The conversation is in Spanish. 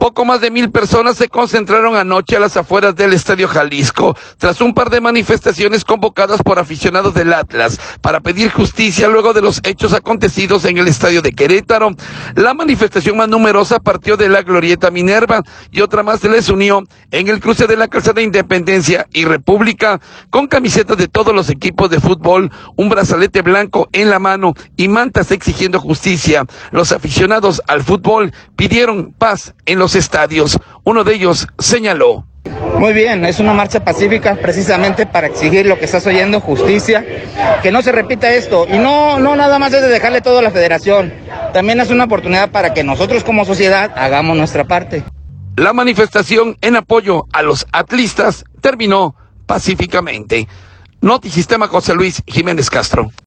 Poco más de 1,000 personas se concentraron anoche a las afueras del Estadio Jalisco, tras un par de manifestaciones convocadas por aficionados del Atlas para pedir justicia luego de los hechos acontecidos en el Estadio de Querétaro. La manifestación más numerosa partió de la Glorieta Minerva y otra más se les unió en el cruce de la calzada Independencia y República, con camisetas de todos los equipos de fútbol, un brazalete blanco en la mano y mantas exigiendo justicia. Los aficionados al fútbol pidieron paz en los estadios. Uno de ellos señaló: muy bien, es una marcha pacífica precisamente para exigir lo que estás oyendo, justicia, que no se repita esto. Y no nada más es de dejarle todo a la federación, también es una oportunidad para que nosotros como sociedad hagamos nuestra parte. La manifestación en apoyo a los atlistas terminó pacíficamente. Notisistema, José Luis Jiménez Castro.